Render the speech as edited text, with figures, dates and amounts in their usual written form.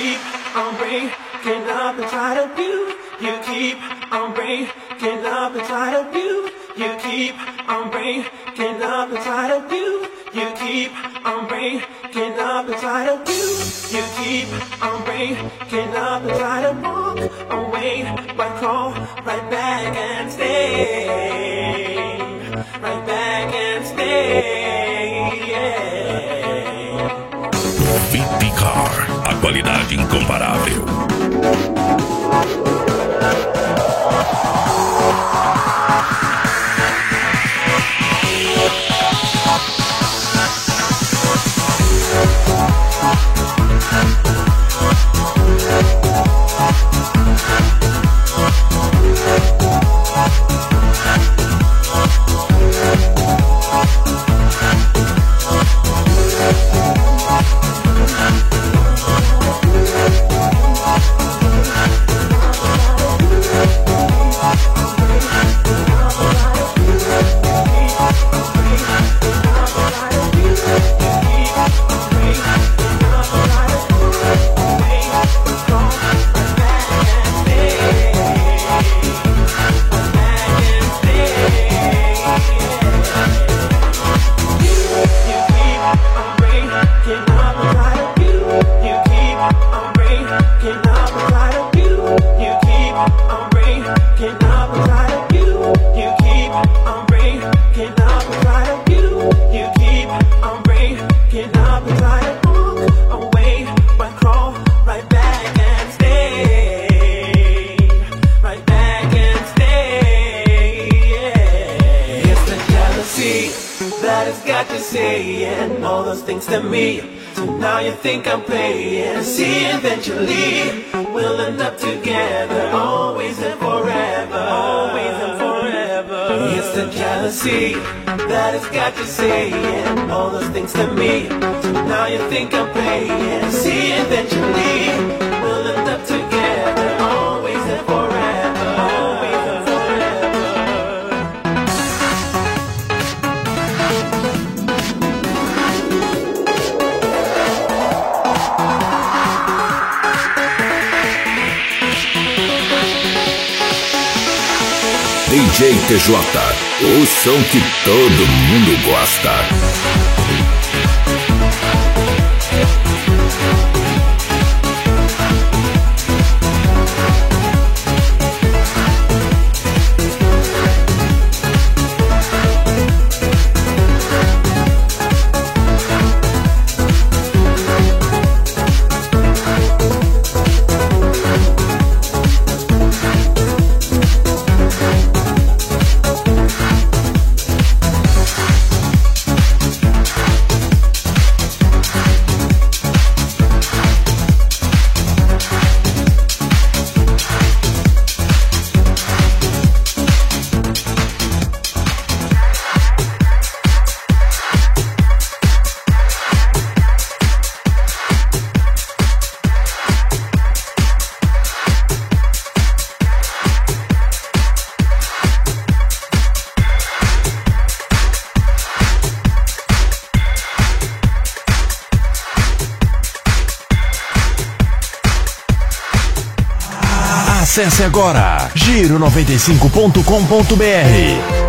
keep on breaking up and try to do. You keep on breaking up and try to do. You keep on breaking up and try to do. You keep on breaking up and try to do. You keep on breaking up and try to walk away, but crawl right back and stay. Right back and stay. Yeah. VIP Car, a qualidade incomparável. That has got you saying all those things to me. So now you think I'm playing. See, eventually we'll end up together, always and forever, always and DJ TJ, o som que todo mundo gosta. Acesse agora giro95.com.br.